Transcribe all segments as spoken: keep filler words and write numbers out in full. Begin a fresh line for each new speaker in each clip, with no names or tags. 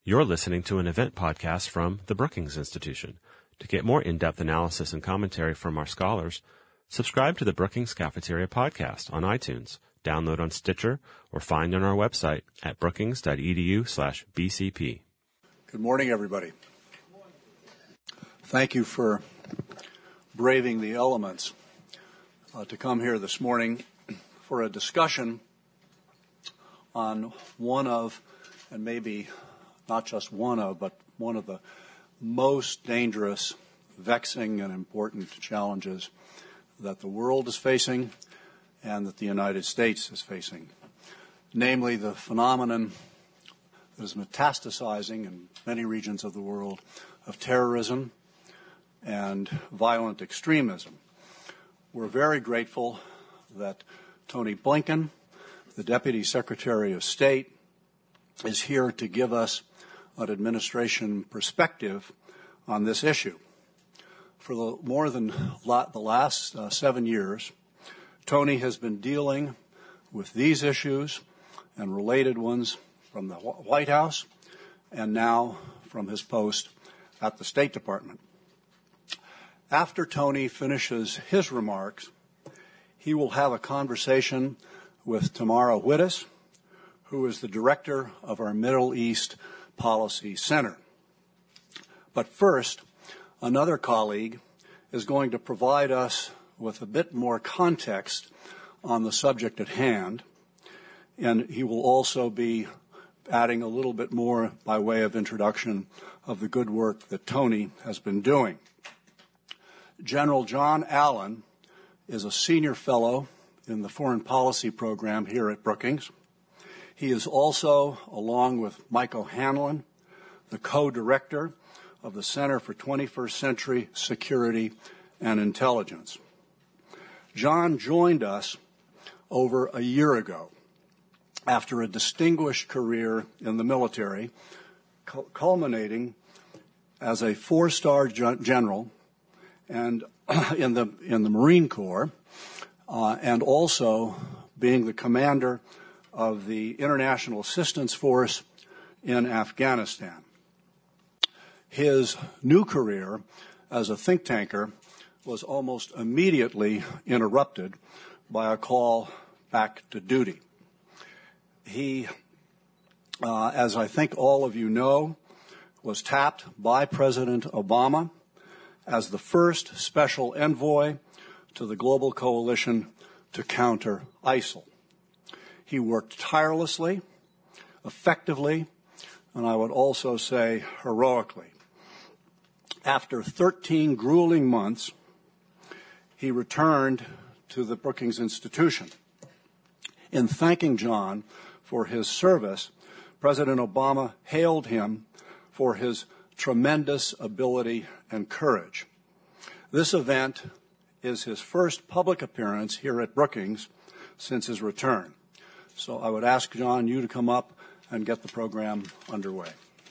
You're listening to an event podcast from the Brookings Institution. To get more in-depth analysis and commentary from our scholars, subscribe to the Brookings Cafeteria podcast on iTunes, download on Stitcher, or find on our website at brookings.edu slash BCP.
Good morning, everybody. Thank you for braving the elements uh, to come here this morning for a discussion on one of, and maybe not just one of, but one of the most dangerous, vexing, and important challenges that the world is facing and that the United States is facing, namely the phenomenon that is metastasizing in many regions of the world of terrorism and violent extremism. We're very grateful that Tony Blinken, the Deputy Secretary of State, is here to give us an administration perspective on this issue. For the, more than la- the last uh, seven years, Tony has been dealing with these issues and related ones from the White House and now from his post at the State Department. After Tony finishes his remarks, he will have a conversation with Tamara Wittes, who is the director of our Middle East Policy Center. But first, another colleague is going to provide us with a bit more context on the subject at hand, and he will also be adding a little bit more by way of introduction of the good work that Tony has been doing. General John Allen is a senior fellow in the Foreign Policy Program here at Brookings. He is also, along with Mike O'Hanlon, the co-director of the Center for twenty-first Century Security and Intelligence. John joined us over a year ago after a distinguished career in the military, culminating as a four-star general and in the in the Marine Corps, uh, and also being the commander of the International Assistance Force in Afghanistan. His new career as a think tanker was almost immediately interrupted by a call back to duty. He, uh, as I think all of you know, was tapped by President Obama as the first special envoy to the global coalition to counter ISIL. He worked tirelessly, effectively, and I would also say heroically. After thirteen grueling months, he returned to the Brookings Institution. In thanking John for his service, President Obama hailed him for his tremendous ability and courage. This event is his first public appearance here at Brookings since his return. So I would ask, John, you to come up and get the program underway.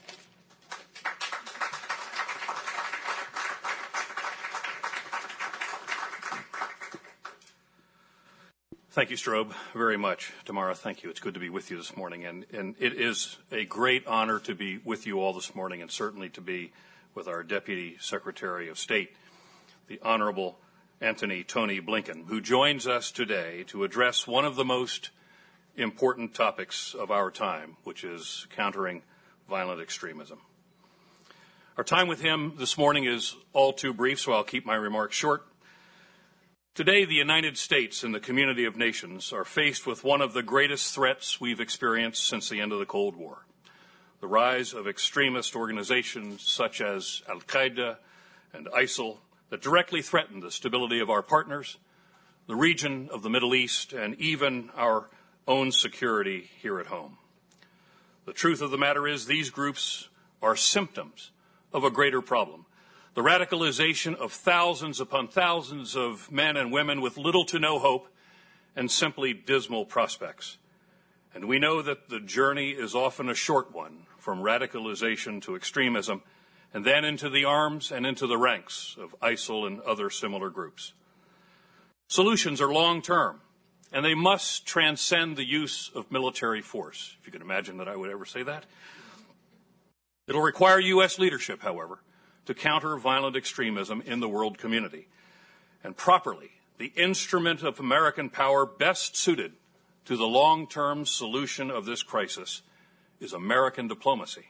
Thank you, Strobe, very much. Tamara, thank you. It's good to be with you this morning. And, and it is a great honor to be with you all this morning, and certainly to be with our Deputy Secretary of State, the Honorable Antony Tony Blinken, who joins us today to address one of the most important topics of our time, which is countering violent extremism. Our time with him this morning is all too brief, so I'll keep my remarks short. Today, the United States and the community of nations are faced with one of the greatest threats we've experienced since the end of the Cold War, the rise of extremist organizations such as Al-Qaeda and ISIL that directly threaten the stability of our partners, the region of the Middle East, and even our own security here at home. The truth of the matter is these groups are symptoms of a greater problem, the radicalization of thousands upon thousands of men and women with little to no hope and simply dismal prospects. And we know that the journey is often a short one, from radicalization to extremism, and then into the arms and into the ranks of ISIL and other similar groups. Solutions are long-term, and they must transcend the use of military force, if you can imagine that I would ever say that. It'll require U S leadership, however, to counter violent extremism in the world community. And properly, the instrument of American power best suited to the long-term solution of this crisis is American diplomacy.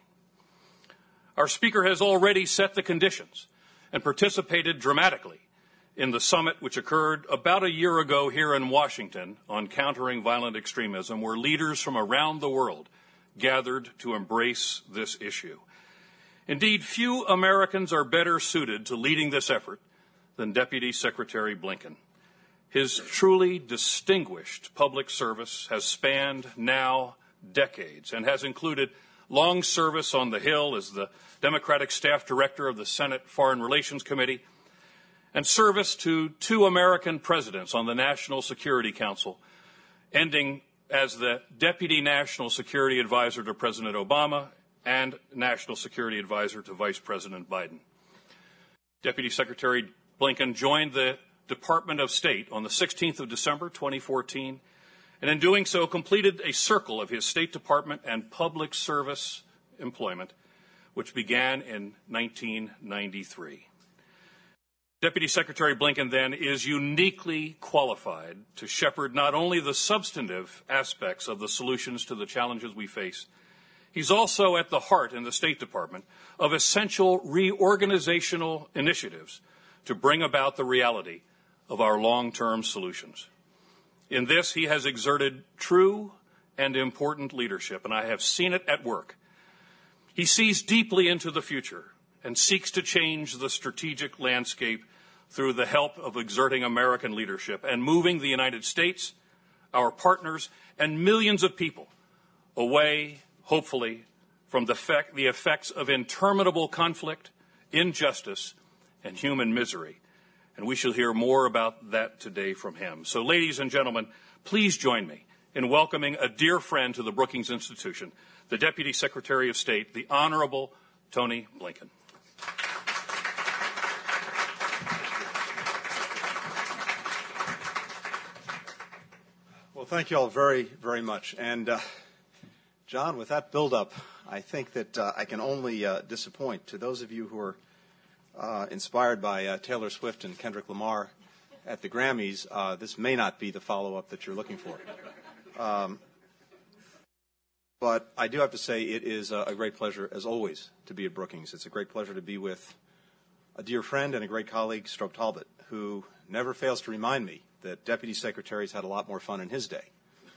Our speaker has already set the conditions and participated dramatically in the summit which occurred about a year ago here in Washington on countering violent extremism, where leaders from around the world gathered to embrace this issue. Indeed, few Americans are better suited to leading this effort than Deputy Secretary Blinken. His truly distinguished public service has spanned now decades and has included long service on the Hill as the Democratic Staff Director of the Senate Foreign Relations Committee, and service to two American presidents on the National Security Council, ending as the Deputy National Security Advisor to President Obama and National Security Advisor to Vice President Biden. Deputy Secretary Blinken joined the Department of State on the sixteenth of December, twenty fourteen, and in doing so completed a circle of his State Department and public service employment, which began in nineteen ninety-three. Deputy Secretary Blinken, then, is uniquely qualified to shepherd not only the substantive aspects of the solutions to the challenges we face, he's also at the heart in the State Department of essential reorganizational initiatives to bring about the reality of our long-term solutions. In this, he has exerted true and important leadership, and I have seen it at work. He sees deeply into the future and seeks to change the strategic landscape through the help of exerting American leadership and moving the United States, our partners, and millions of people away, hopefully, from the, effect, the effects of interminable conflict, injustice, and human misery. And we shall hear more about that today from him. So, ladies and gentlemen, please join me in welcoming a dear friend to the Brookings Institution, the Deputy Secretary of State, the Honorable Tony Blinken.
Well, thank you all very, very much. And, uh, John, with that buildup, I think that uh, I can only uh, disappoint. To those of you who are uh, inspired by uh, Taylor Swift and Kendrick Lamar at the Grammys, uh, this may not be the follow-up that you're looking for. Um, but I do have to say it is a great pleasure, as always, to be at Brookings. It's a great pleasure to be with a dear friend and a great colleague, Strobe Talbott, who never fails to remind me that deputy secretaries had a lot more fun in his day.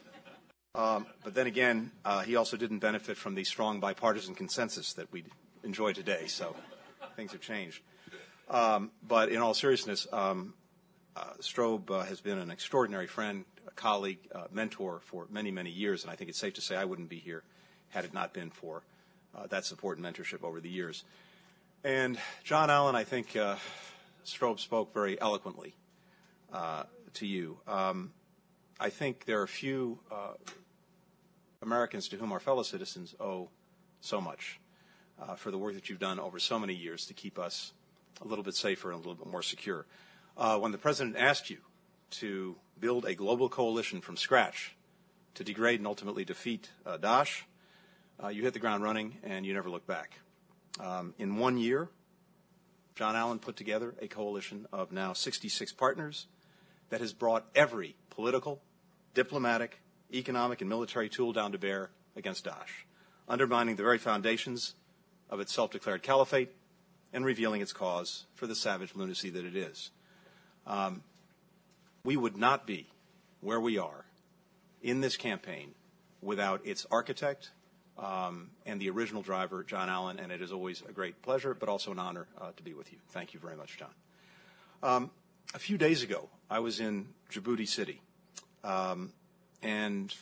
Um, but then again, uh, he also didn't benefit from the strong bipartisan consensus that we enjoy today, so things have changed. Um, but in all seriousness, um, uh, Strobe uh, has been an extraordinary friend, a colleague, uh, mentor for many, many years, and I think it's safe to say I wouldn't be here had it not been for uh, that support and mentorship over the years. And John Allen, I think uh, Strobe spoke very eloquently uh, to you. Um, I think there are few uh, Americans to whom our fellow citizens owe so much uh, for the work that you've done over so many years to keep us a little bit safer and a little bit more secure. Uh, when the President asked you to build a global coalition from scratch to degrade and ultimately defeat uh, Daesh, uh, you hit the ground running and you never looked back. Um, in one year, John Allen put together a coalition of now sixty-six partners that has brought every political, diplomatic, economic, and military tool down to bear against Daesh, undermining the very foundations of its self-declared caliphate and revealing its cause for the savage lunacy that it is. Um, we would not be where we are in this campaign without its architect um, and the original driver, John Allen, and it is always a great pleasure, but also an honor uh, to be with you. Thank you very much, John. Um, a few days ago, I was in Djibouti City um, and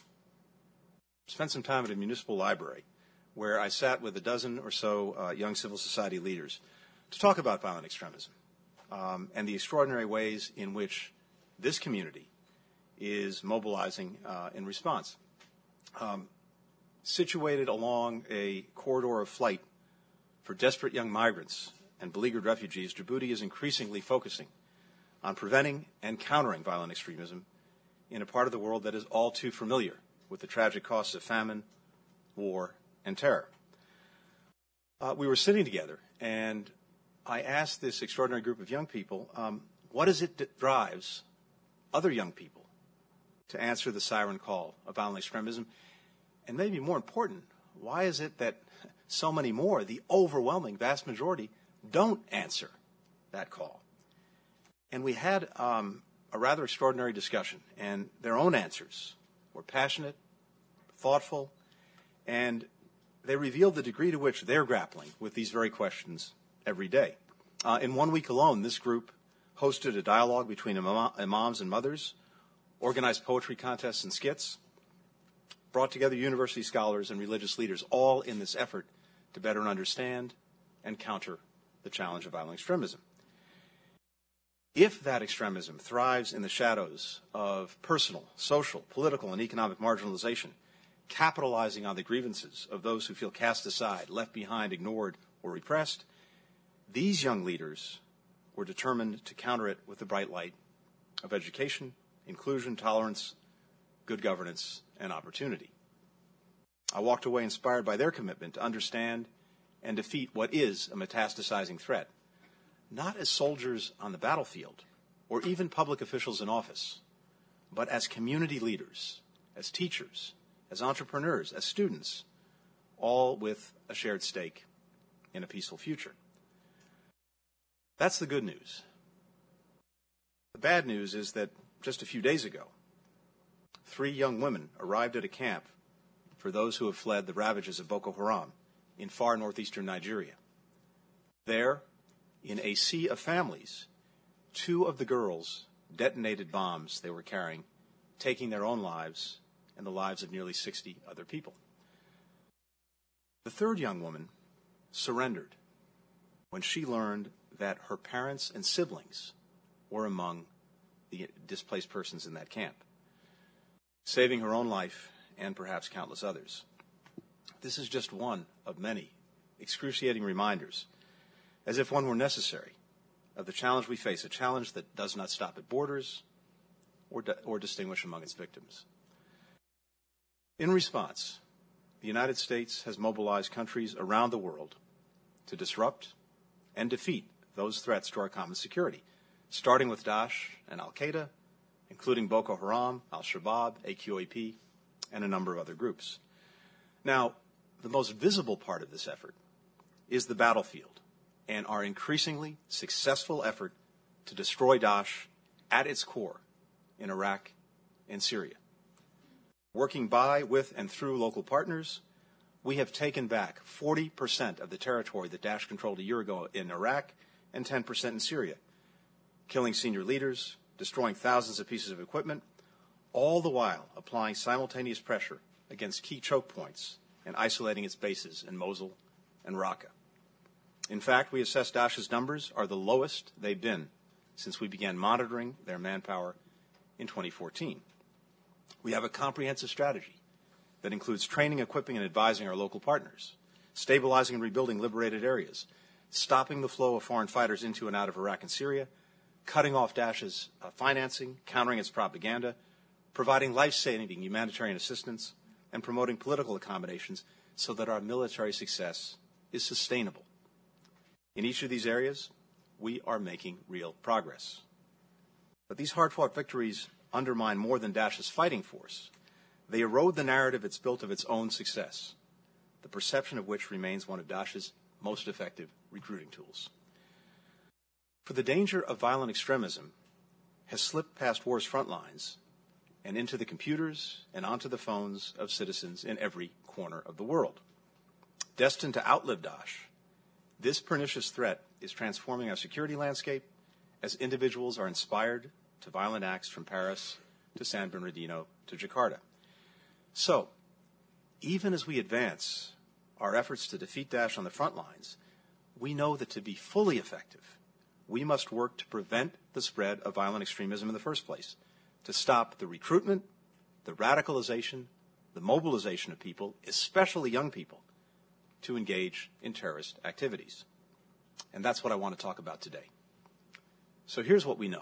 spent some time at a municipal library where I sat with a dozen or so uh, young civil society leaders to talk about violent extremism um, and the extraordinary ways in which this community is mobilizing uh, in response. Um, situated along a corridor of flight for desperate young migrants and beleaguered refugees, Djibouti is increasingly focusing on preventing and countering violent extremism in a part of the world that is all too familiar with the tragic costs of famine, war, and terror. uh, we were sitting together, and I asked this extraordinary group of young people, um, what is it that drives other young people to answer the siren call of violent extremism? And maybe more important, why is it that so many more, the overwhelming vast majority, don't answer that call? And we had um, a rather extraordinary discussion, and their own answers were passionate, thoughtful, and they revealed the degree to which they're grappling with these very questions every day. Uh, in one week alone, this group hosted a dialogue between imam- imams and mothers, organized poetry contests and skits, brought together university scholars and religious leaders, all in this effort to better understand and counter the challenge of violent extremism. If that extremism thrives in the shadows of personal, social, political, and economic marginalization, capitalizing on the grievances of those who feel cast aside, left behind, ignored, or repressed, these young leaders were determined to counter it with the bright light of education, inclusion, tolerance, good governance, and opportunity. I walked away inspired by their commitment to understand and defeat what is a metastasizing threat, not as soldiers on the battlefield or even public officials in office, but as community leaders, as teachers, as entrepreneurs, as students, all with a shared stake in a peaceful future. That's the good news. The bad news is that just a few days ago, three young women arrived at a camp for those who have fled the ravages of Boko Haram in far northeastern Nigeria. There, in a sea of families, two of the girls detonated bombs they were carrying, taking their own lives and the lives of nearly sixty other people. The third young woman surrendered when she learned that her parents and siblings were among the displaced persons in that camp, saving her own life and perhaps countless others. This is just one of many excruciating reminders, as if one were necessary, of the challenge we face, a challenge that does not stop at borders or, di- or distinguish among its victims. In response, the United States has mobilized countries around the world to disrupt and defeat those threats to our common security, starting with Daesh and Al-Qaeda, including Boko Haram, Al-Shabaab, A Q A P, and a number of other groups. Now, the most visible part of this effort is the battlefield and our increasingly successful effort to destroy Daesh at its core in Iraq and Syria. Working by, with, and through local partners, we have taken back forty percent of the territory that Daesh controlled a year ago in Iraq and ten percent in Syria, killing senior leaders, destroying thousands of pieces of equipment, all the while applying simultaneous pressure against key choke points and isolating its bases in Mosul and Raqqa. In fact, we assess Daesh's numbers are the lowest they've been since we began monitoring their manpower in twenty fourteen. We have a comprehensive strategy that includes training, equipping, and advising our local partners, stabilizing and rebuilding liberated areas, stopping the flow of foreign fighters into and out of Iraq and Syria, cutting off Daesh's uh, financing, countering its propaganda, providing life-saving humanitarian assistance, and promoting political accommodations so that our military success is sustainable. In each of these areas, we are making real progress. But these hard-fought victories undermine more than Daesh's fighting force. They erode the narrative it's built of its own success, the perception of which remains one of Daesh's most effective recruiting tools. For the danger of violent extremism has slipped past war's front lines and into the computers and onto the phones of citizens in every corner of the world. Destined to outlive Daesh, this pernicious threat is transforming our security landscape as individuals are inspired to violent acts from Paris to San Bernardino to Jakarta. So, even as we advance our efforts to defeat Daesh on the front lines, we know that to be fully effective, we must work to prevent the spread of violent extremism in the first place, to stop the recruitment, the radicalization, the mobilization of people, especially young people, to engage in terrorist activities. And that's what I want to talk about today. So here's what we know.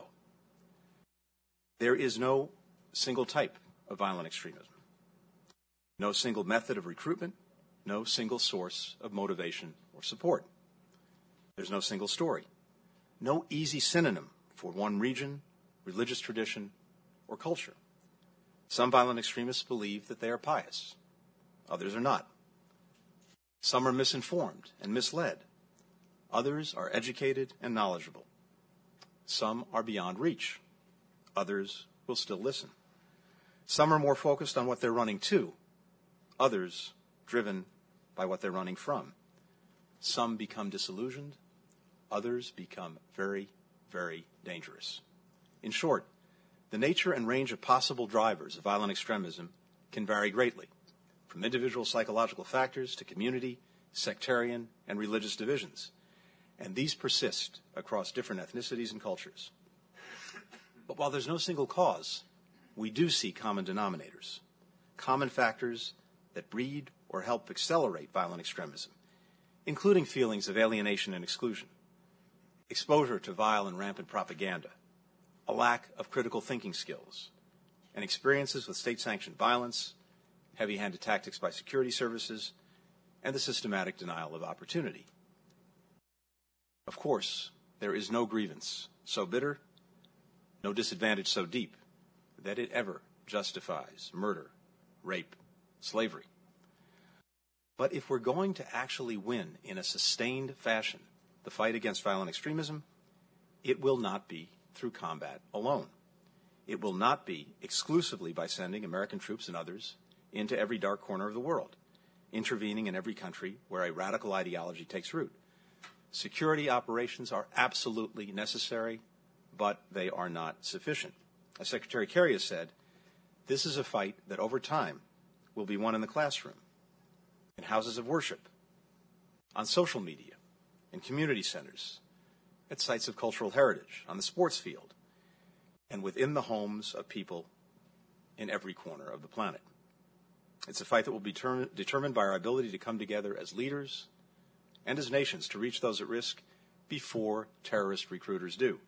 There is no single type of violent extremism, no single method of recruitment, no single source of motivation or support. There's no single story, no easy synonym for one region, religious tradition, or culture. Some violent extremists believe that they are pious. Others are not. Some are misinformed and misled. Others are educated and knowledgeable. Some are beyond reach. Others will still listen. Some are more focused on what they're running to. Others driven by what they're running from. Some become disillusioned. Others become very, very dangerous. In short, the nature and range of possible drivers of violent extremism can vary greatly, from individual psychological factors to community, sectarian, and religious divisions. And these persist across different ethnicities and cultures. But while there's no single cause, we do see common denominators, common factors that breed or help accelerate violent extremism, including feelings of alienation and exclusion, exposure to vile and rampant propaganda, a lack of critical thinking skills, and experiences with state-sanctioned violence, heavy-handed tactics by security services, and the systematic denial of opportunity. Of course, there is no grievance so bitter, no disadvantage so deep, that it ever justifies murder, rape, slavery. But if we're going to actually win in a sustained fashion the fight against violent extremism, it will not be through combat alone. It will not be exclusively by sending American troops and others into every dark corner of the world, intervening in every country where a radical ideology takes root. Security operations are absolutely necessary, but they are not sufficient. As Secretary Kerry has said, this is a fight that over time will be won in the classroom, in houses of worship, on social media, in community centers, at sites of cultural heritage, on the sports field, and within the homes of people in every corner of the planet. It's a fight that will be term- determined by our ability to come together as leaders and as nations to reach those at risk before terrorist recruiters do.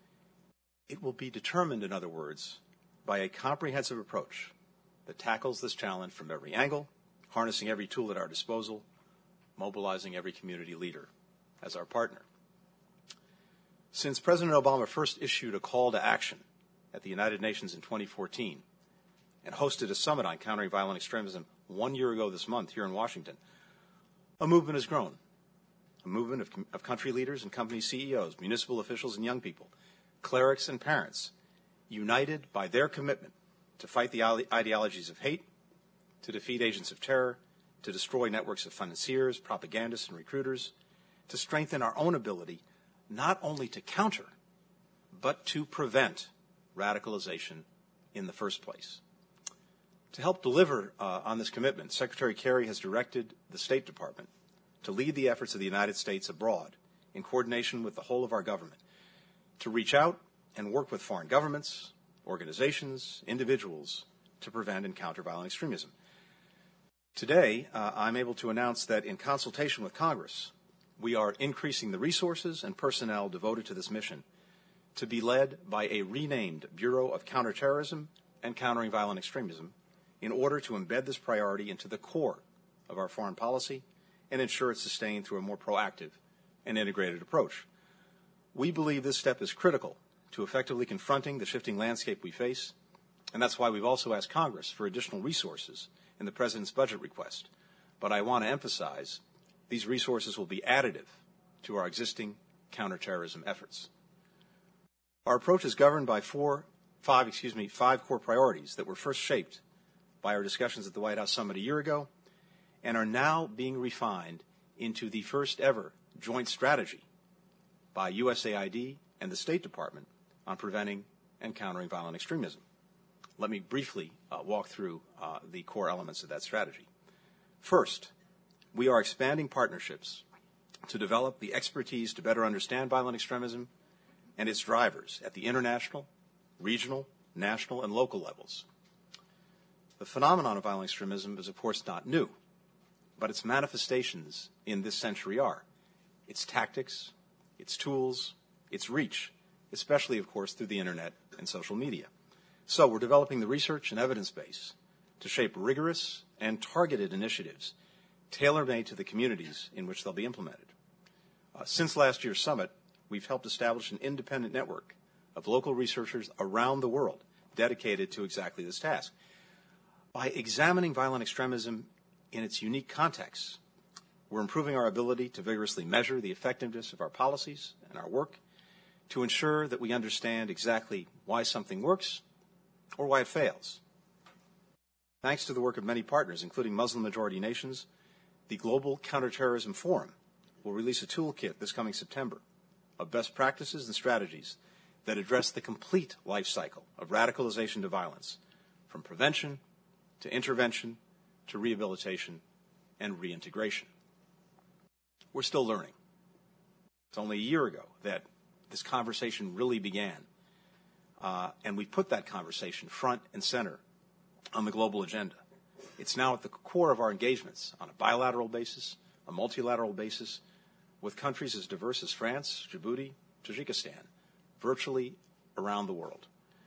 It will be determined, in other words, by a comprehensive approach that tackles this challenge from every angle, harnessing every tool at our disposal, mobilizing every community leader as our partner. Since President Obama first issued a call to action at the United Nations in twenty fourteen and hosted a summit on countering violent extremism one year ago this month here in Washington, a movement has grown, a movement of, of country leaders and company C E Os, municipal officials and young people, clerics and parents, united by their commitment to fight the ideologies of hate, to defeat agents of terror, to destroy networks of financiers, propagandists, and recruiters, to strengthen our own ability not only to counter, but to prevent radicalization in the first place. To help deliver uh, on this commitment, Secretary Kerry has directed the State Department to lead the efforts of the United States abroad in coordination with the whole of our government to reach out and work with foreign governments, organizations, individuals to prevent and counter violent extremism. Today, uh, I'm able to announce that in consultation with Congress, we are increasing the resources and personnel devoted to this mission to be led by a renamed Bureau of Counterterrorism and Countering Violent Extremism in order to embed this priority into the core of our foreign policy and ensure it's sustained through a more proactive and integrated approach. We believe this step is critical to effectively confronting the shifting landscape we face, and that's why we've also asked Congress for additional resources in the President's budget request. But I want to emphasize these resources will be additive to our existing counterterrorism efforts. Our approach is governed by four, five, excuse me, five core priorities that were first shaped by our discussions at the White House Summit a year ago and are now being refined into the first ever joint strategy by U S A I D and the State Department on preventing and countering violent extremism. Let me briefly uh, walk through uh, the core elements of that strategy. First, we are expanding partnerships to develop the expertise to better understand violent extremism and its drivers at the international, regional, national, and local levels. The phenomenon of violent extremism is, of course, not new, but its manifestations in this century are its tactics, its tools, its reach, especially, of course, through the Internet and social media. So we're developing the research and evidence base to shape rigorous and targeted initiatives tailor-made to the communities in which they'll be implemented. Uh, since last year's summit, we've helped establish an independent network of local researchers around the world dedicated to exactly this task. By examining violent extremism in its unique context, we're improving our ability to vigorously measure the effectiveness of our policies and our work to ensure that we understand exactly why something works or why it fails. Thanks to the work of many partners, including Muslim-majority nations, the Global Counterterrorism Forum will release a toolkit this coming September of best practices and strategies that address the complete life cycle of radicalization to violence, from prevention to intervention to rehabilitation and reintegration. We're still learning. It's only a year ago that this conversation really began, uh, and we put that conversation front and center on the global agenda. It's now at the core of our engagements on a bilateral basis, a multilateral basis, with countries as diverse as France, Djibouti, Tajikistan, virtually around the world.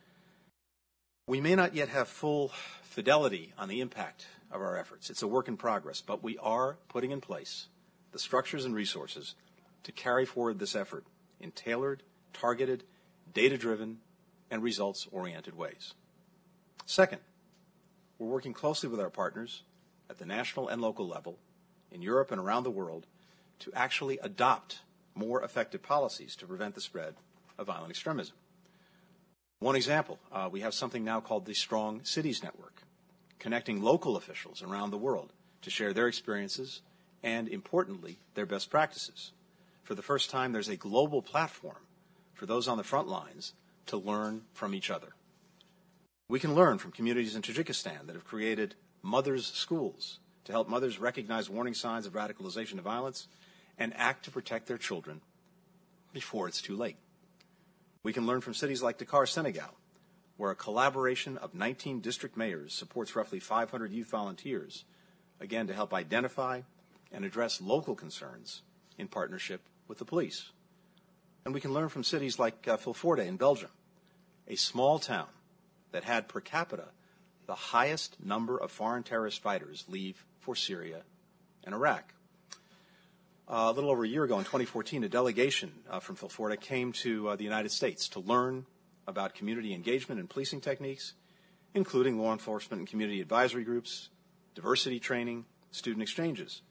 We may not yet have full fidelity on the impact of our efforts. It's a work in progress, but we are putting in place the structures and resources to carry forward this effort in tailored, targeted, data-driven, and results-oriented ways. Second, we're working closely with our partners at the national and local level in Europe and around the world to actually adopt more effective policies to prevent the spread of violent extremism. One example, uh, we have something now called the Strong Cities Network, connecting local officials around the world to share their experiences and, importantly, their best practices. For the first time, there's a global platform for those on the front lines to learn from each other. We can learn from communities in Tajikistan that have created mothers' schools to help mothers recognize warning signs of radicalization to violence and act to protect their children before it's too late. We can learn from cities like Dakar, Senegal, where a collaboration of nineteen district mayors supports roughly five hundred youth volunteers, again, to help identify and address local concerns in partnership with the police. And we can learn from cities like uh, Vilvoorde in Belgium, a small town that had per capita the highest number of foreign terrorist fighters leave for Syria and Iraq. Uh, a little over a year ago, in twenty fourteen, a delegation uh, from Vilvoorde came to uh, the United States to learn about community engagement and policing techniques, including law enforcement and community advisory groups, diversity training, student exchanges.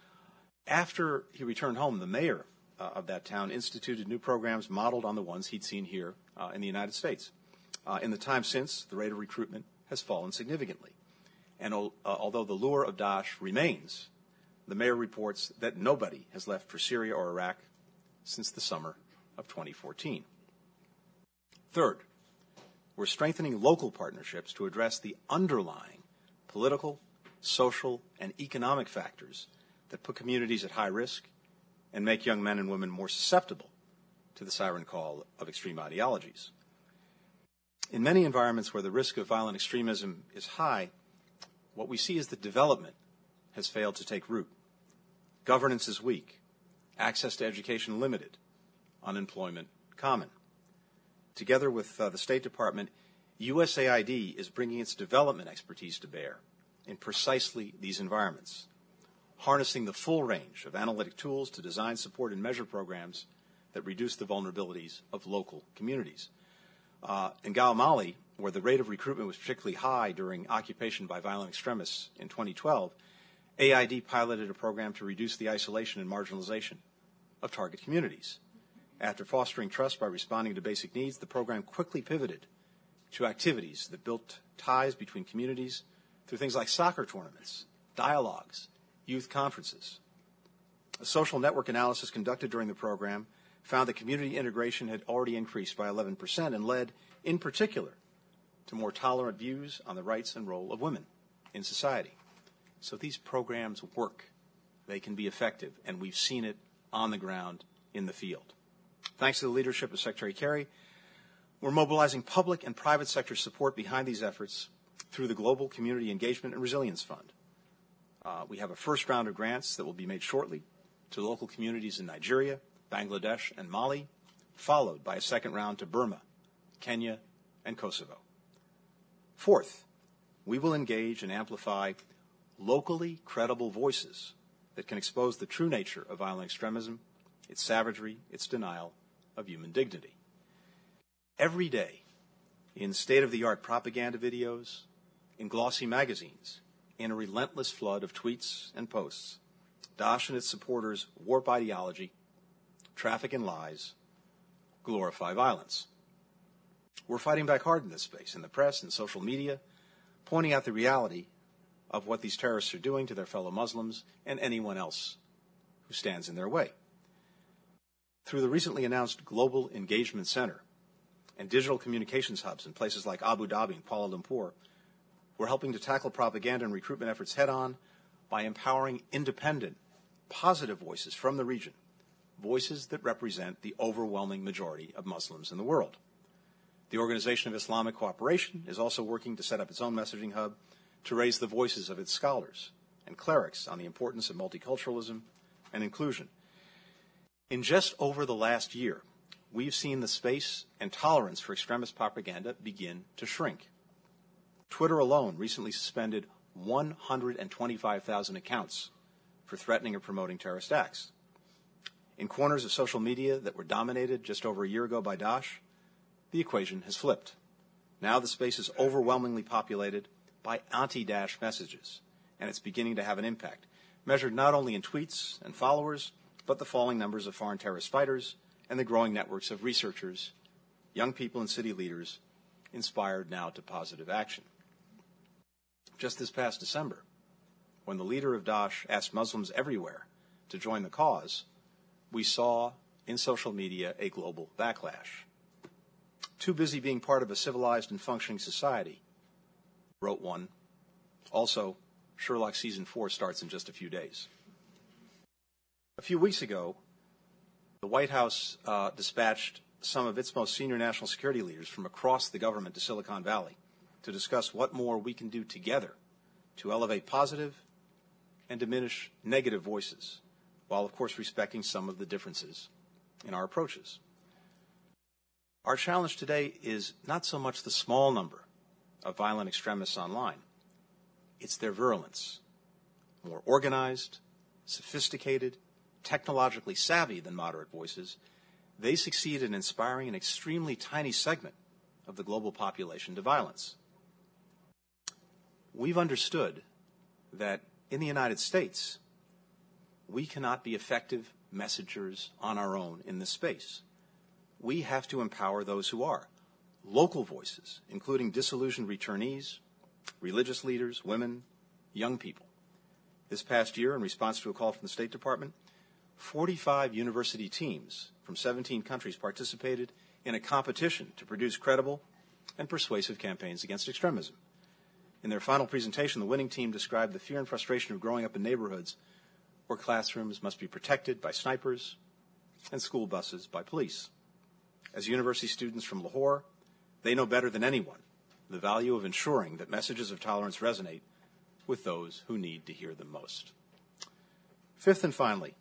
After he returned home, the mayor uh, of that town instituted new programs modeled on the ones he'd seen here uh, in the United States. Uh, in the time since, the rate of recruitment has fallen significantly. And uh, although the lure of Daesh remains, the mayor reports that nobody has left for Syria or Iraq since the summer of twenty fourteen. Third, we're strengthening local partnerships to address the underlying political, social, and economic factors that put communities at high risk and make young men and women more susceptible to the siren call of extreme ideologies. In many environments where the risk of violent extremism is high, what we see is that development has failed to take root. Governance is weak, access to education limited, unemployment common. Together with uh, the State Department, U S A I D is bringing its development expertise to bear in precisely these environments, harnessing the full range of analytic tools to design, support, and measure programs that reduce the vulnerabilities of local communities. Uh, in Gao, Mali, where the rate of recruitment was particularly high during occupation by violent extremists in twenty twelve, A I D piloted a program to reduce the isolation and marginalization of target communities. After fostering trust by responding to basic needs, the program quickly pivoted to activities that built ties between communities through things like soccer tournaments, dialogues, youth conferences. A social network analysis conducted during the program found that community integration had already increased by eleven percent and led, in particular, to more tolerant views on the rights and role of women in society. So these programs work. They can be effective, and we've seen it on the ground in the field. Thanks to the leadership of Secretary Kerry, we're mobilizing public and private sector support behind these efforts through the Global Community Engagement and Resilience Fund. Uh, we have a first round of grants that will be made shortly to local communities in Nigeria, Bangladesh, and Mali, followed by a second round to Burma, Kenya, and Kosovo. Fourth, we will engage and amplify locally credible voices that can expose the true nature of violent extremism, its savagery, its denial of human dignity. Every day, in state-of-the-art propaganda videos, in glossy magazines, in a relentless flood of tweets and posts, Daesh and its supporters warp ideology, traffic in lies, glorify violence. We're fighting back hard in this space, in the press and social media, pointing out the reality of what these terrorists are doing to their fellow Muslims and anyone else who stands in their way. Through the recently announced Global Engagement Center and digital communications hubs in places like Abu Dhabi and Kuala Lumpur, we're helping to tackle propaganda and recruitment efforts head-on by empowering independent, positive voices from the region, voices that represent the overwhelming majority of Muslims in the world. The Organization of Islamic Cooperation is also working to set up its own messaging hub to raise the voices of its scholars and clerics on the importance of multiculturalism and inclusion. In just over the last year, we've seen the space and tolerance for extremist propaganda begin to shrink. Twitter alone recently suspended one hundred twenty-five thousand accounts for threatening or promoting terrorist acts. In corners of social media that were dominated just over a year ago by Daesh, the equation has flipped. Now the space is overwhelmingly populated by anti-Daesh messages, and it's beginning to have an impact, measured not only in tweets and followers, but the falling numbers of foreign terrorist fighters and the growing networks of researchers, young people and city leaders, inspired now to positive action. Just this past December, when the leader of Daesh asked Muslims everywhere to join the cause, we saw in social media a global backlash. Too busy being part of a civilized and functioning society, wrote one. Also, Sherlock Season four starts in just a few days. A few weeks ago, the White House uh, dispatched some of its most senior national security leaders from across the government to Silicon Valley to discuss what more we can do together to elevate positive and diminish negative voices, while, of course, respecting some of the differences in our approaches. Our challenge today is not so much the small number of violent extremists online. It's their virulence. More organized, sophisticated, technologically savvy than moderate voices, they succeed in inspiring an extremely tiny segment of the global population to violence. We've understood that in the United States, we cannot be effective messengers on our own in this space. We have to empower those who are. Local voices, including disillusioned returnees, religious leaders, women, young people. This past year, in response to a call from the State Department, forty-five university teams from seventeen countries participated in a competition to produce credible and persuasive campaigns against extremism. In their final presentation, the winning team described the fear and frustration of growing up in neighborhoods where classrooms must be protected by snipers and school buses by police. As university students from Lahore, they know better than anyone the value of ensuring that messages of tolerance resonate with those who need to hear them most. Fifth and finally,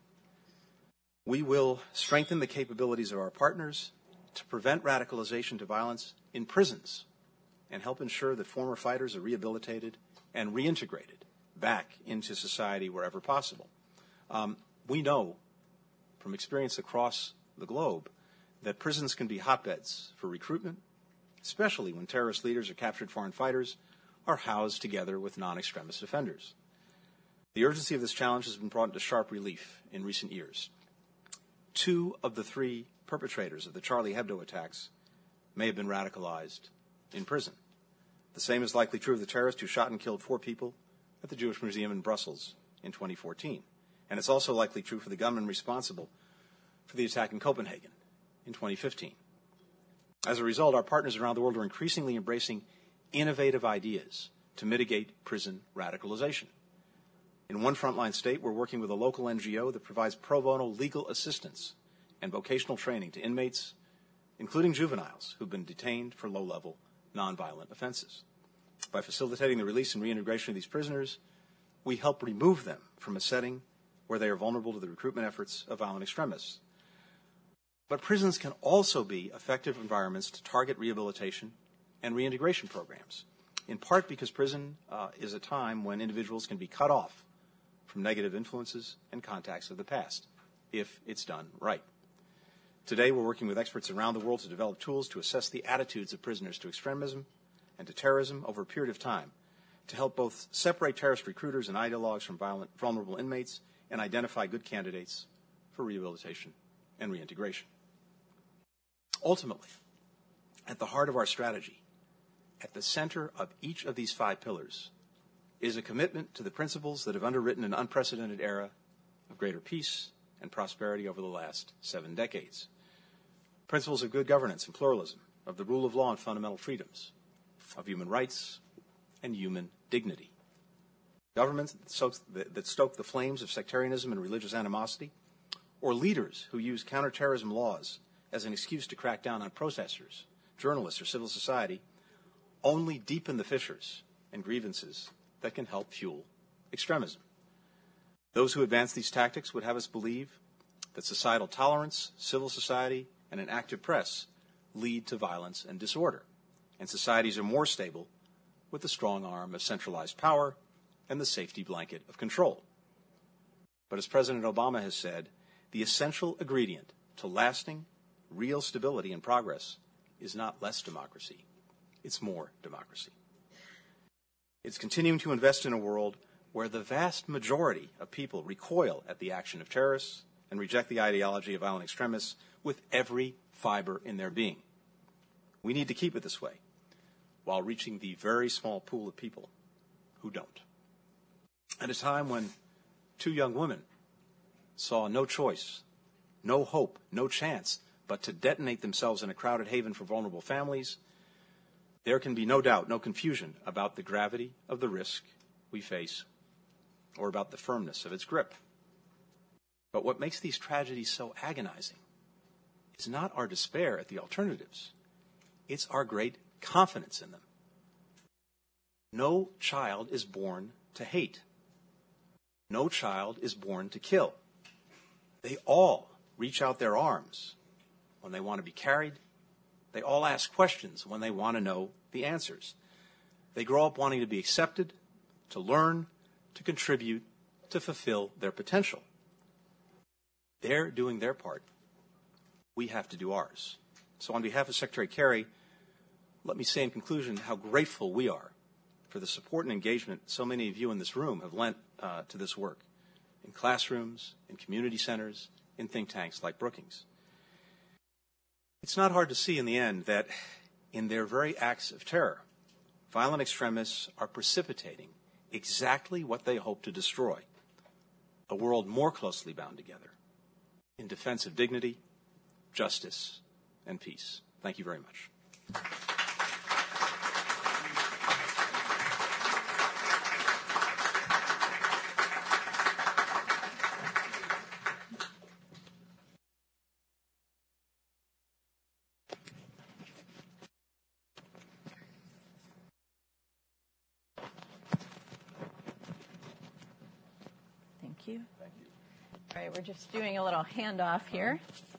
we will strengthen the capabilities of our partners to prevent radicalization to violence in prisons and help ensure that former fighters are rehabilitated and reintegrated back into society wherever possible. Um, we know from experience across the globe that prisons can be hotbeds for recruitment, especially when terrorist leaders or captured foreign fighters are housed together with non-extremist offenders. The urgency of this challenge has been brought into sharp relief in recent years. Two of the three perpetrators of the Charlie Hebdo attacks may have been radicalized in prison. The same is likely true of the terrorist who shot and killed four people at the Jewish Museum in Brussels in twenty fourteen. And it's also likely true for the gunman responsible for the attack in Copenhagen in twenty fifteen. As a result, our partners around the world are increasingly embracing innovative ideas to mitigate prison radicalization. In one frontline state, we're working with a local N G O that provides pro bono legal assistance and vocational training to inmates, including juveniles who've been detained for low-level nonviolent offenses. By facilitating the release and reintegration of these prisoners, we help remove them from a setting where they are vulnerable to the recruitment efforts of violent extremists. But prisons can also be effective environments to target rehabilitation and reintegration programs, in part because prison uh, is a time when individuals can be cut off from negative influences and contacts of the past, if it's done right. Today, we're working with experts around the world to develop tools to assess the attitudes of prisoners to extremism and to terrorism over a period of time, to help both separate terrorist recruiters and ideologues from violent, vulnerable inmates and identify good candidates for rehabilitation and reintegration. Ultimately, at the heart of our strategy, at the center of each of these five pillars, is a commitment to the principles that have underwritten an unprecedented era of greater peace and prosperity over the last seven decades. Principles of good governance and pluralism, of the rule of law and fundamental freedoms, of human rights and human dignity. Governments that stoke, that stoke the flames of sectarianism and religious animosity, or leaders who use counterterrorism laws as an excuse to crack down on protesters, journalists, or civil society, only deepen the fissures and grievances that can help fuel extremism. Those who advance these tactics would have us believe that societal tolerance, civil society, and an active press lead to violence and disorder, and societies are more stable with the strong arm of centralized power and the safety blanket of control. But as President Obama has said, the essential ingredient to lasting, real stability and progress is not less democracy, it's more democracy. It's continuing to invest in a world where the vast majority of people recoil at the action of terrorists and reject the ideology of violent extremists with every fiber in their being. We need to keep it this way, while reaching the very small pool of people who don't. At a time when two young women saw no choice, no hope, no chance but to detonate themselves in a crowded haven for vulnerable families, there can be no doubt, no confusion about the gravity of the risk we face or about the firmness of its grip. But what makes these tragedies so agonizing is not our despair at the alternatives. It's our great confidence in them. No child is born to hate. No child is born to kill. They all reach out their arms when they want to be carried. They all ask questions when they want to know the answers. They grow up wanting to be accepted, to learn, to contribute, to fulfill their potential. They're doing their part. We have to do ours. So on behalf of Secretary Kerry, let me say in conclusion how grateful we are for the support and engagement so many of you in this room have lent uh, to this work, in classrooms, in community centers, in think tanks like Brookings. It's not hard to see in the end that in their very acts of terror, violent extremists are precipitating exactly what they hope to destroy, a world more closely bound together in defense of dignity, justice, and peace. Thank you very much.
Thank you. Thank you. All right, we're just doing a little handoff here.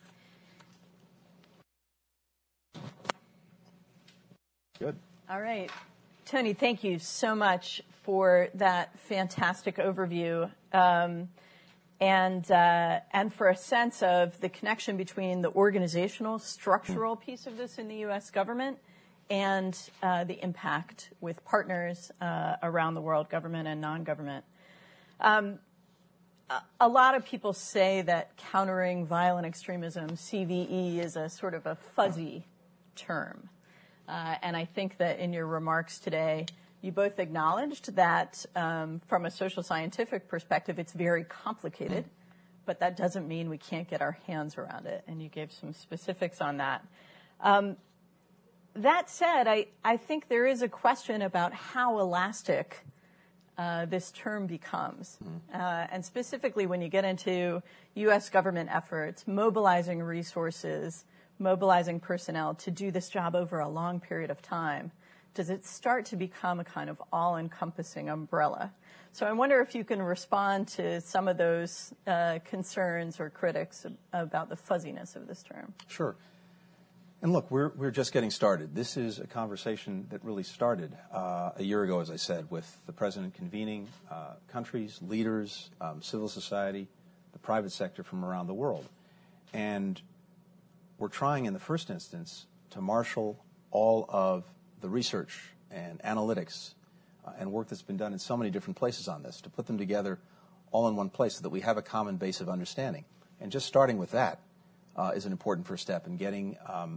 Good.
All right. Tony, thank you so much for that fantastic overview um, and, uh, and for a sense of the connection between the organizational, structural piece of this in the U S government and uh, the impact with partners uh, around the world, government and non-government. Um, A lot of people say that countering violent extremism, C V E, is a sort of a fuzzy term. Uh, and I think that in your remarks today, you both acknowledged that um, from a social scientific perspective, it's very complicated, but that doesn't mean we can't get our hands around it. And you gave some specifics on that. Um, that said, I, I think there is a question about how elastic Uh, this term becomes. Uh, and specifically when you get into U S government efforts, mobilizing resources, mobilizing personnel to do this job over a long period of time, does it start to become a kind of all-encompassing umbrella? So I wonder if you can respond to some of those uh, concerns or critics about the fuzziness of this term.
Sure. And look, we're we're just getting started. This is a conversation that really started uh, a year ago, as I said, with the president convening uh, countries, leaders, um, civil society, the private sector from around the world. And we're trying in the first instance to marshal all of the research and analytics uh, and work that's been done in so many different places on this, to put them together all in one place so that we have a common base of understanding. And just starting with that uh, is an important first step in getting um,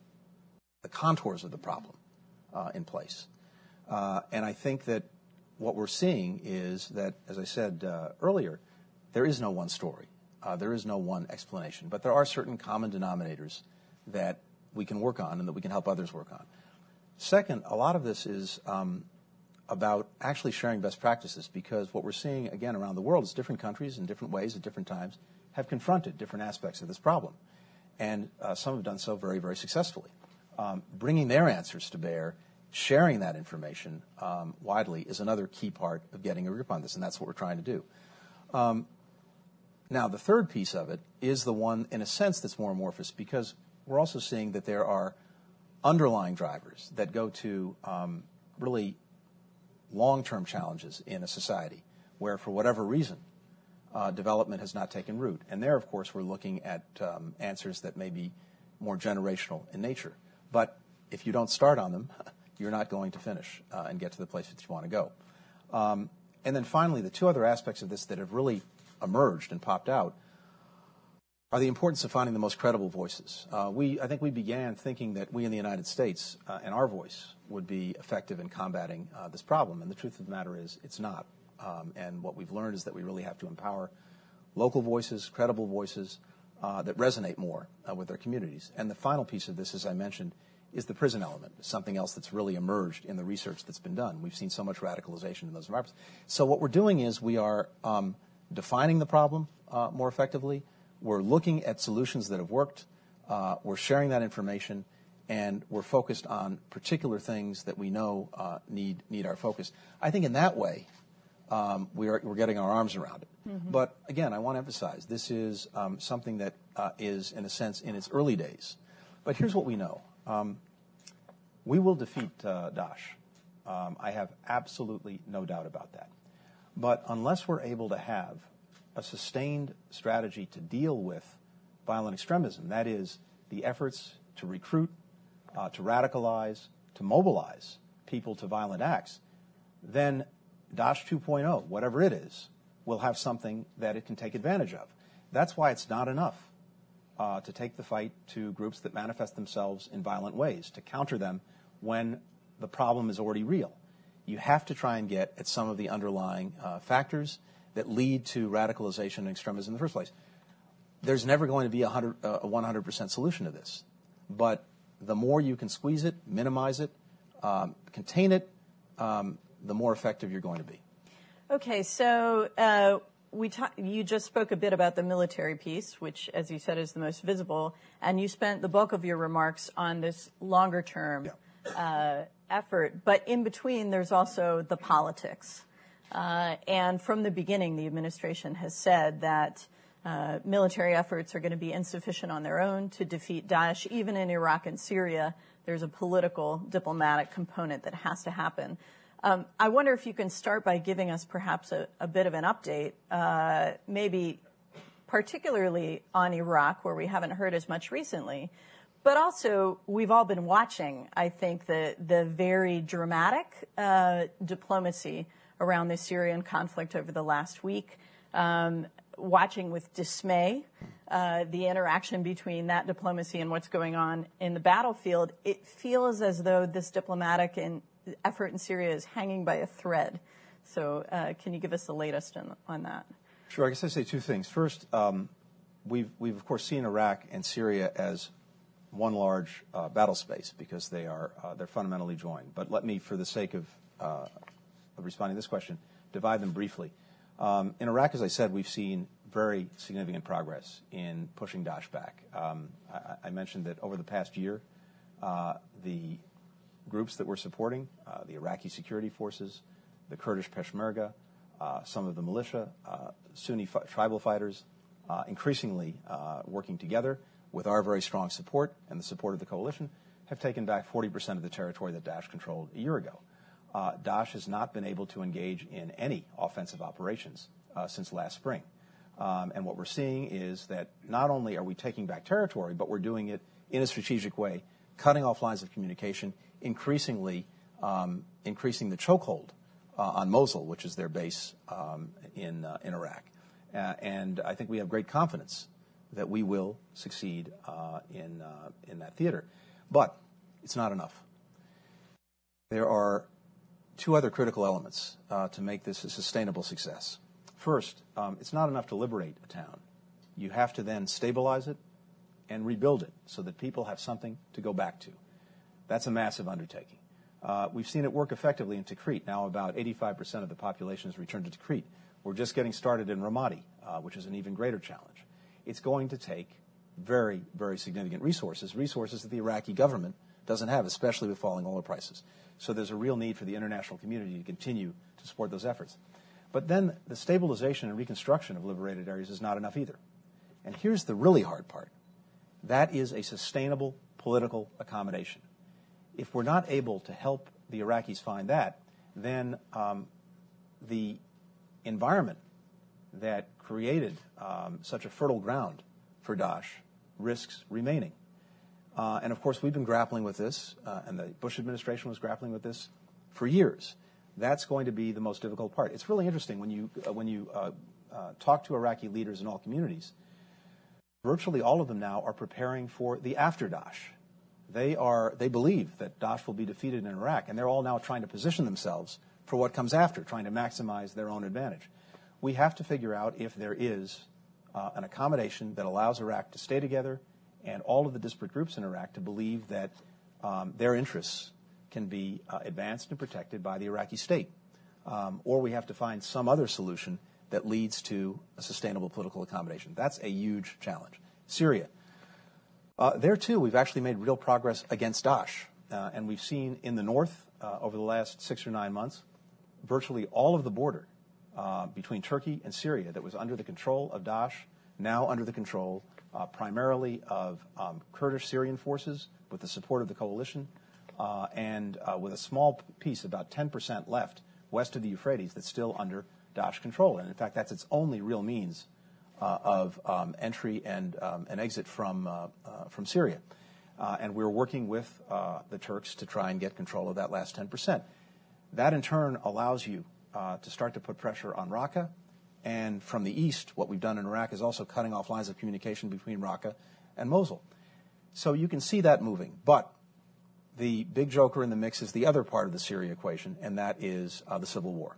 the contours of the problem uh, in place. Uh, and I think that what we're seeing is that, as I said uh, earlier, there is no one story. Uh, there is no one explanation. But there are certain common denominators that we can work on and that we can help others work on. Second, a lot of this is um, about actually sharing best practices, because what we're seeing, again, around the world is different countries in different ways at different times have confronted different aspects of this problem. And uh, some have done so very, very successfully. Um, bringing their answers to bear, sharing that information um, widely is another key part of getting a grip on this, and that's what we're trying to do. Um, now, the third piece of it is the one, in a sense, that's more amorphous, because we're also seeing that there are underlying drivers that go to um, really long-term challenges in a society where, for whatever reason, uh, development has not taken root. And there, of course, we're looking at um, answers that may be more generational in nature. But if you don't start on them, you're not going to finish uh, and get to the place that you want to go. Um, and then finally, the two other aspects of this that have really emerged and popped out are the importance of finding the most credible voices. Uh, we, I think we began thinking that we in the United States uh, and our voice would be effective in combating uh, this problem. And the truth of the matter is it's not. Um, and what we've learned is that we really have to empower local voices, credible voices, Uh, that resonate more uh, with their communities. And the final piece of this, as I mentioned, is the prison element, something else that's really emerged in the research that's been done. We've seen so much radicalization in those environments. So what we're doing is we are um, defining the problem uh, more effectively. We're looking at solutions that have worked. Uh, we're sharing that information, and we're focused on particular things that we know uh, need need our focus. I think in that way, Um, we are, we're getting our arms around it. Mm-hmm. But again, I want to emphasize, this is um, something that uh, is, in a sense, in its early days. But here's what we know. Um, we will defeat uh, Daesh. Um, I have absolutely no doubt about that. But unless we're able to have a sustained strategy to deal with violent extremism, that is, the efforts to recruit, uh, to radicalize, to mobilize people to violent acts, then Daesh two point oh, whatever it is, will have something that it can take advantage of. That's why it's not enough uh, to take the fight to groups that manifest themselves in violent ways, to counter them when the problem is already real. You have to try and get at some of the underlying uh, factors that lead to radicalization and extremism in the first place. There's never going to be a, hundred, uh, a one hundred percent solution to this. But the more you can squeeze it, minimize it, um, contain it, um, the more effective you're going to be.
Okay, so uh, we ta- you just spoke a bit about the military piece, which, as you said, is the most visible, and you spent the bulk of your remarks on this longer-term yeah. uh, effort. But in between, there's also the politics. Uh, and from the beginning, the administration has said that uh, military efforts are going to be insufficient on their own to defeat Daesh. Even in Iraq and Syria, there's a political, diplomatic component that has to happen. Um, I wonder if you can start by giving us perhaps a, a bit of an update, uh, maybe particularly on Iraq, where we haven't heard as much recently. But also, we've all been watching, I think, the, the very dramatic uh, diplomacy around the Syrian conflict over the last week, um, watching with dismay uh, the interaction between that diplomacy and what's going on in the battlefield. It feels as though this diplomatic and effort in Syria is hanging by a thread. So uh, can you give us the latest on, on that?
Sure. I guess I'd say two things. First, um, we've, we've, of course, seen Iraq and Syria as one large uh, battle space because they are, uh, they're fundamentally joined. But let me, for the sake of, uh, of responding to this question, divide them briefly. Um, in Iraq, as I said, we've seen very significant progress in pushing Daesh back. Um, I, I mentioned that over the past year, uh, the groups that we're supporting, uh, the Iraqi security forces, the Kurdish Peshmerga, uh, some of the militia, uh, Sunni fi- tribal fighters, uh, increasingly uh, working together with our very strong support and the support of the coalition, have taken back forty percent of the territory that Daesh controlled a year ago. Uh, Daesh has not been able to engage in any offensive operations uh, since last spring. Um, and what we're seeing is that not only are we taking back territory, but we're doing it in a strategic way, cutting off lines of communication, increasingly um, increasing the chokehold uh, on Mosul, which is their base um, in, uh, in Iraq. Uh, and I think we have great confidence that we will succeed uh, in, uh, in that theater. But it's not enough. There are two other critical elements uh, to make this a sustainable success. First, um, it's not enough to liberate a town. You have to then stabilize it and rebuild it so that people have something to go back to. That's a massive undertaking. Uh, we've seen it work effectively in Tikrit. Now about eighty-five percent of the population has returned to Tikrit. We're just getting started in Ramadi, uh, which is an even greater challenge. It's going to take very, very significant resources, resources that the Iraqi government doesn't have, especially with falling oil prices. So there's a real need for the international community to continue to support those efforts. But then the stabilization and reconstruction of liberated areas is not enough either. And here's the really hard part. That is a sustainable political accommodation. If we're not able to help the Iraqis find that, then um, the environment that created um, such a fertile ground for Daesh risks remaining. Uh, and, of course, we've been grappling with this, uh, and the Bush administration was grappling with this for years. That's going to be the most difficult part. It's really interesting when you, uh, when you uh, uh, talk to Iraqi leaders in all communities, virtually all of them now are preparing for the after Daesh. They, are, they believe that Daesh will be defeated in Iraq, and they're all now trying to position themselves for what comes after, trying to maximize their own advantage. We have to figure out if there is uh, an accommodation that allows Iraq to stay together and all of the disparate groups in Iraq to believe that um, their interests can be uh, advanced and protected by the Iraqi state. Um, or we have to find some other solution that leads to a sustainable political accommodation. That's a huge challenge. Syria. Uh, there, too, we've actually made real progress against Daesh. Uh, and we've seen in the north, uh, over the last six or nine months, virtually all of the border uh, between Turkey and Syria that was under the control of Daesh, now under the control uh, primarily of um, Kurdish Syrian forces with the support of the coalition, uh, and uh, with a small piece, about ten percent left west of the Euphrates, that's still under Daesh control. And in fact, that's its only real means uh, of um, entry and, um, and exit from, uh, uh, from Syria. Uh, and we're working with uh, the Turks to try and get control of that last ten percent. That, in turn, allows you uh, to start to put pressure on Raqqa. And from the east, what we've done in Iraq is also cutting off lines of communication between Raqqa and Mosul. So you can see that moving. But the big joker in the mix is the other part of the Syria equation, and that is uh, the civil war.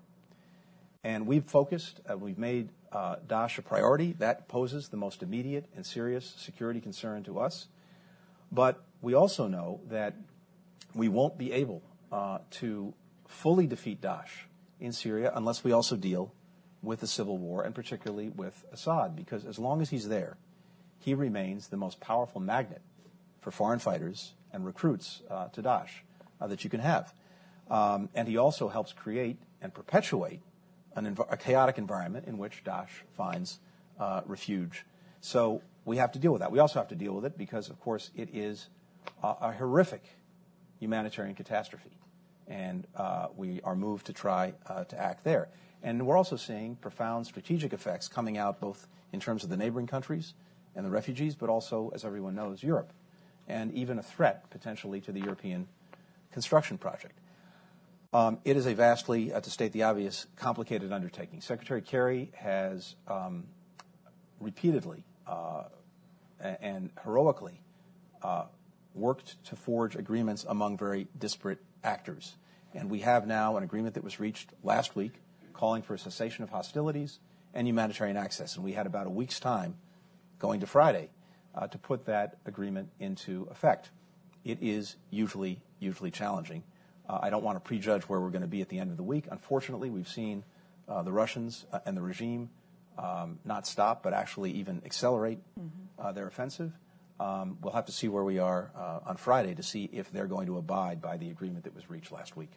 And we've focused, uh, we've made uh, Daesh a priority. That poses the most immediate and serious security concern to us. But we also know that we won't be able uh, to fully defeat Daesh in Syria unless we also deal with the civil war, and particularly with Assad, because as long as he's there, he remains the most powerful magnet for foreign fighters and recruits uh, to Daesh uh, that you can have. Um, and he also helps create and perpetuate an env- a chaotic environment in which Daesh finds uh, refuge. So we have to deal with that. We also have to deal with it because, of course, it is uh, a horrific humanitarian catastrophe. And uh, we are moved to try uh, to act there. And we're also seeing profound strategic effects coming out both in terms of the neighboring countries and the refugees, but also, as everyone knows, Europe, and even a threat potentially to the European construction project. Um, it is a vastly, uh, to state the obvious, complicated undertaking. Secretary Kerry has um, repeatedly uh, and heroically uh, worked to forge agreements among very disparate actors. And we have now an agreement that was reached last week calling for a cessation of hostilities and humanitarian access. And we had about a week's time, going to Friday, uh, to put that agreement into effect. It is usually, usually challenging. Uh, I don't want to prejudge where we're going to be at the end of the week. Unfortunately, we've seen uh, the Russians uh, and the regime um, not stop, but actually even accelerate mm-hmm. uh, their offensive. Um, we'll have to see where we are uh, on Friday to see if they're going to abide by the agreement that was reached last week.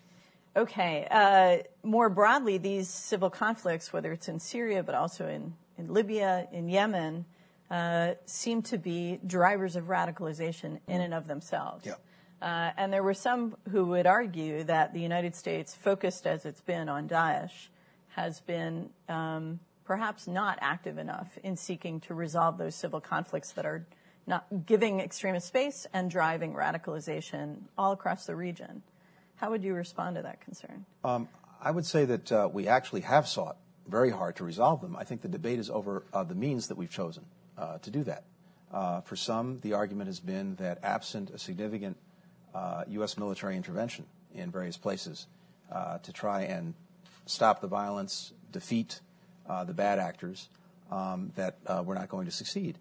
Okay. Uh, more broadly, these civil conflicts, whether it's in Syria but also in, in Libya, in Yemen, uh, seem to be drivers of radicalization in and of themselves.
Yeah.
Uh, and there were some who would argue that the United States, focused as it's been on Daesh, has been um, perhaps not active enough in seeking to resolve those civil conflicts that are not giving extremist space and driving radicalization all across the region. How would you respond to that concern?
Um, I would say that uh, we actually have sought very hard to resolve them. I think the debate is over uh, the means that we've chosen uh, to do that. Uh, for some, the argument has been that absent a significant uh, U S military intervention in various places uh, to try and stop the violence, defeat uh, the bad actors, um, that uh, we're not going to succeed.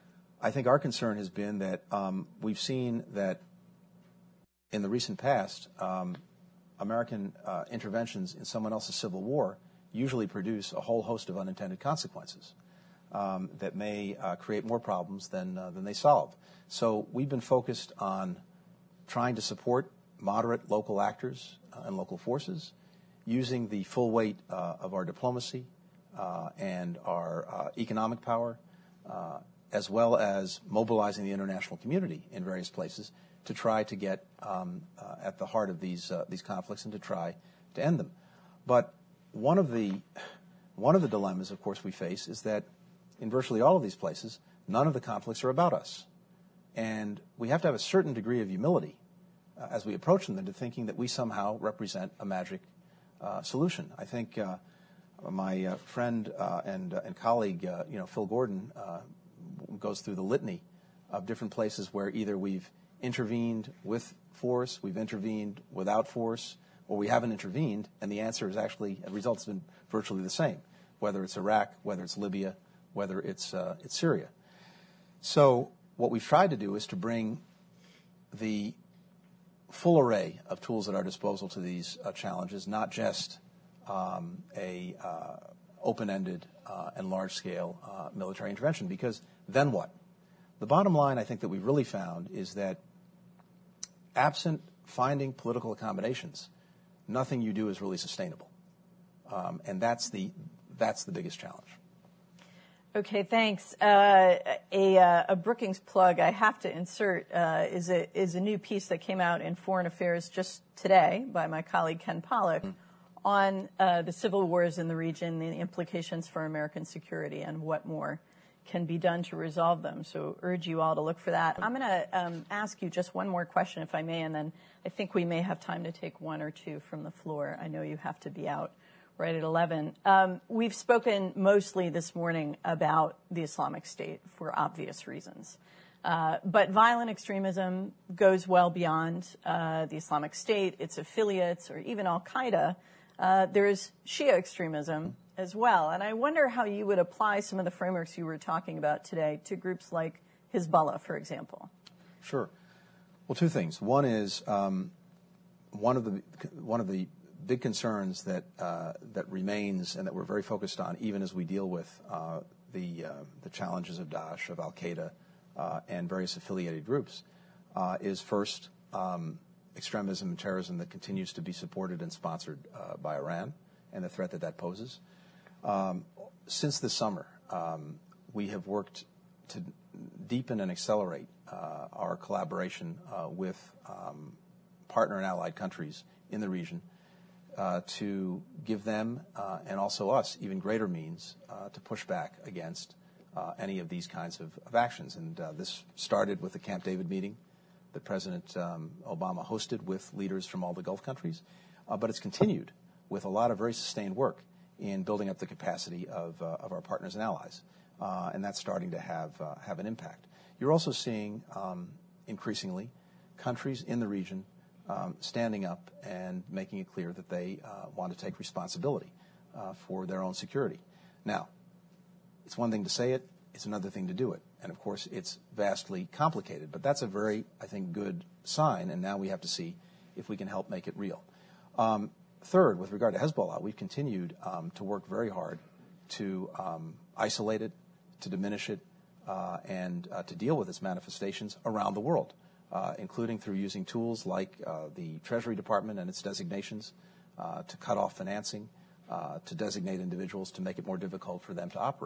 I think our concern has been that um, we've seen that in the recent past, um, American uh, interventions in someone else's civil war usually produce a whole host of unintended consequences um, that may uh, create more problems than uh, than they solve. So we've been focused on trying to support moderate local actors uh, and local forces, using the full weight uh, of our diplomacy uh, and our uh, economic power, uh, as well as mobilizing the international community in various places to try to get um, uh, at the heart of these uh, these conflicts and to try to end them. But one of the one of the dilemmas, of course, we face is that in virtually all of these places, none of the conflicts are about us, and we have to have a certain degree of humility uh, as we approach them into thinking that we somehow represent a magic uh, solution. I think uh, my uh, friend uh, and uh, and colleague, uh, you know, Phil Gordon, uh, goes through the litany of different places where either we've intervened with force, we've intervened without force, or we haven't intervened, and the answer is actually, the results have been virtually the same, whether it's Iraq, whether it's Libya, whether it's uh, it's Syria. So what we've tried to do is to bring the full array of tools at our disposal to these uh, challenges, not just um, a uh, open-ended uh, and large-scale uh, military intervention, because then what? The bottom line, I think, that we've really found is that absent finding political accommodations, nothing you do is really sustainable. Um, and that's the, that's the biggest challenge.
Okay, thanks. Uh, a, uh, a Brookings plug I have to insert uh, is, a, is a new piece that came out in Foreign Affairs just today by my colleague Ken Pollack mm. on uh, the civil wars in the region, the implications for American security, and what more can be done to resolve them. So urge you all to look for that. I'm going to um, ask you just one more question, if I may, and then I think we may have time to take one or two from the floor. I know you have to be out right at eleven. Um, we've spoken mostly this morning about the Islamic State for obvious reasons. Uh, but violent extremism goes well beyond uh, the Islamic State, its affiliates, or even Al-Qaeda. Uh, there's Shia extremism as well. And I wonder how you would apply some of the frameworks you were talking about today to groups like Hezbollah, for example.
Sure. Well, two things. One is um, one of the one of the big concerns that uh, that remains and that we're very focused on, even as we deal with uh, the uh, the challenges of Daesh, of Al-Qaeda, uh, and various affiliated groups, uh, is first um, extremism and terrorism that continues to be supported and sponsored uh, by Iran, and the threat that that poses. Um, since this summer, um, we have worked to deepen and accelerate uh, our collaboration uh, with um, partner and allied countries in the region uh, to give them uh, and also us even greater means uh, to push back against uh, any of these kinds of, of actions. And uh, this started with the Camp David meeting that President um, Obama hosted with leaders from all the Gulf countries, uh, but it's continued with a lot of very sustained work in building up the capacity of, uh, of our partners and allies, uh, and that's starting to have uh, have an impact. You're also seeing um, increasingly countries in the region um, standing up and making it clear that they uh, want to take responsibility uh, for their own security. Now, it's one thing to say it, it's another thing to do it, and of course it's vastly complicated, but that's a very, I think, good sign, and now we have to see if we can help make it real. Um, Third, with regard to Hezbollah, we've continued um, to work very hard to um, isolate it, to diminish it, uh, and uh, to deal with its manifestations around the world, uh, including through using tools like uh, the Treasury Department and its designations uh, to cut off financing, uh, to designate individuals to make it more difficult for them to operate.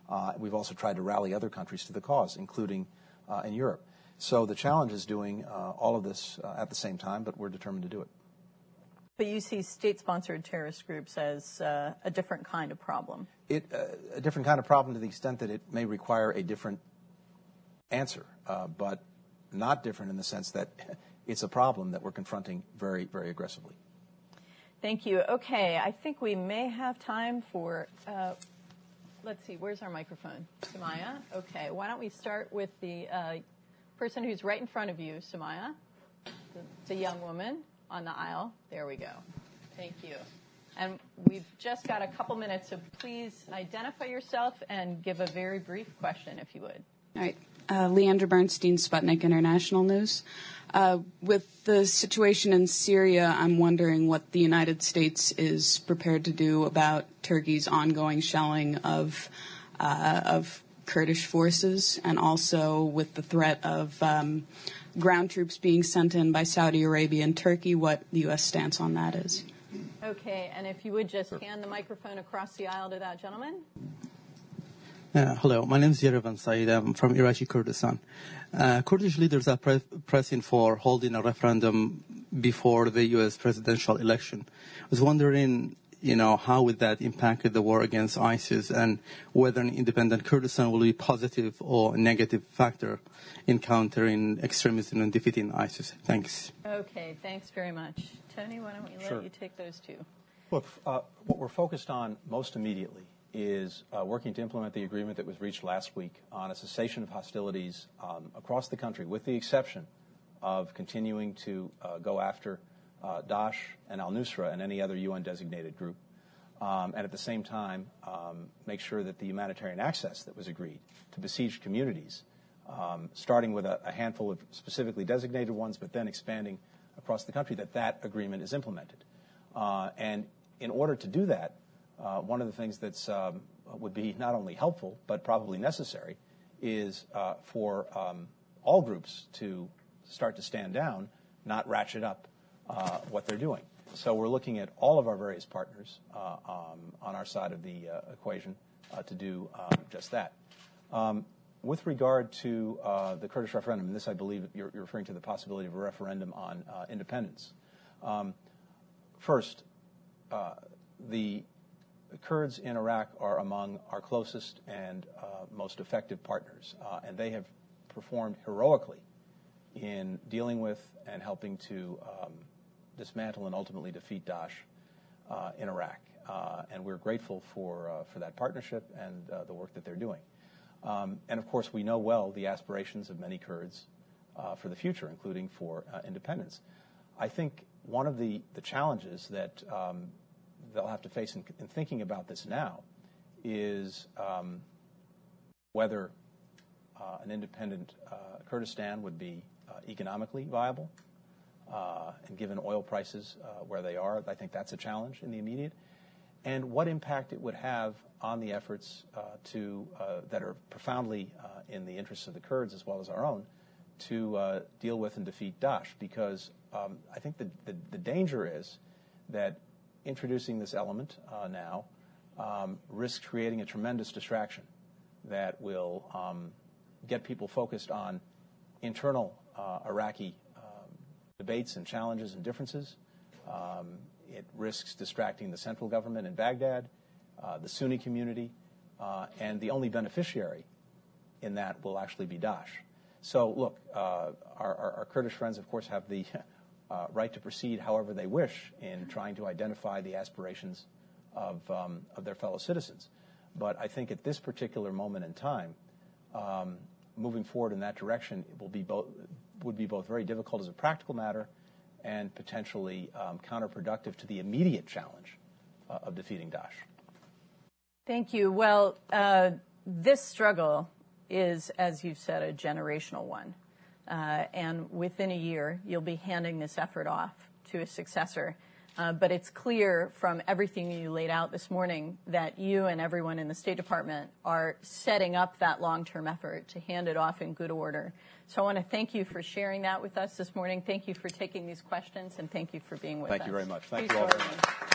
Uh, we've also tried to rally other countries to the cause, including uh, in Europe. So the challenge is doing uh, all of this uh, at the same time, but we're determined to do it.
But you see state-sponsored terrorist groups as uh, a different kind of problem.
It, uh, a different kind of problem to the extent that it may require a different answer, uh, but not different in the sense that it's a problem that we're confronting very, very aggressively.
Thank you. Okay, I think we may have time for, uh, let's see, where's our microphone? Samaya? Okay, why don't we start with the uh, person who's right in front of you, Samaya. It's a young woman on the aisle. There we go. Thank you. And we've just got a couple minutes, so please identify yourself and give a very brief question, if you would.
All right. Uh, Leandra Bernstein, Sputnik International News. Uh, with the situation in Syria, I'm wondering what the United States is prepared to do about Turkey's ongoing shelling of uh, of Kurdish forces, and also with the threat of um, ground troops being sent in by Saudi Arabia and Turkey, what the U S stance on that is.
Okay, and if you would just hand the microphone across the aisle to that gentleman.
Uh, hello, my name is Yerevan Saeed. I'm from Iraqi Kurdistan. Uh, Kurdish leaders are pre- pressing for holding a referendum before the U S presidential election. I was wondering, you know, how would that impact the war against ISIS, and whether an independent Kurdistan will be a positive or a negative factor in countering extremism and defeating ISIS. Thanks.
Okay, thanks very much. Tony, why don't we let
Sure.
you take those two?
Look, uh, what we're focused on most immediately is uh, working to implement the agreement that was reached last week on a cessation of hostilities um, across the country, with the exception of continuing to uh, go after uh, Daesh and al-Nusra and any other U N-designated group, um, and at the same time um, make sure that the humanitarian access that was agreed to besieged communities, um, starting with a, a handful of specifically designated ones, but then expanding across the country, that that agreement is implemented. Uh, and in order to do that, Uh, one of the things that's um, would be not only helpful but probably necessary is uh, for um, all groups to start to stand down, not ratchet up uh, what they're doing. So we're looking at all of our various partners uh, um, on our side of the uh, equation uh, to do um, just that. Um, with regard to uh, the Kurdish referendum, and this I believe you're, you're referring to the possibility of a referendum on uh, independence. Um, first, uh, the The Kurds in Iraq are among our closest and uh, most effective partners, uh, and they have performed heroically in dealing with and helping to um, dismantle and ultimately defeat Daesh uh, in Iraq. Uh, and we're grateful for uh, for that partnership and uh, the work that they're doing. Um, and of course, we know well the aspirations of many Kurds uh, for the future, including for uh, independence. I think one of the, the challenges that um, they'll have to face in, in thinking about this now is um, whether uh, an independent uh, Kurdistan would be uh, economically viable. Uh, and given oil prices uh, where they are, I think that's a challenge in the immediate. And what impact it would have on the efforts uh, to uh, that are profoundly uh, in the interests of the Kurds as well as our own to uh, deal with and defeat Daesh. Because um, I think the, the, the danger is that introducing this element uh, now um, risks creating a tremendous distraction that will um, get people focused on internal uh, Iraqi um, debates and challenges and differences. Um, it risks distracting the central government in Baghdad, uh, the Sunni community, uh, and the only beneficiary in that will actually be Daesh. So, look, uh, our, our, our Kurdish friends, of course, have the Uh, right to proceed however they wish in trying to identify the aspirations of, um, of their fellow citizens. But I think at this particular moment in time, um, moving forward in that direction it will be both, would be both very difficult as a practical matter and potentially um, counterproductive to the immediate challenge uh, of defeating Daesh.
Thank you. Well, uh, this struggle is, as you've said, a generational one. Uh, and within a year, you'll be handing this effort off to a successor. Uh, but it's clear from everything you laid out this morning that you and everyone in the State Department are setting up that long-term effort to hand it off in good order. So I want to thank you for sharing that with us this morning. Thank you for taking these questions, and thank you for being with
thank
us.
Thank you very much. Thank
Please
you all very much.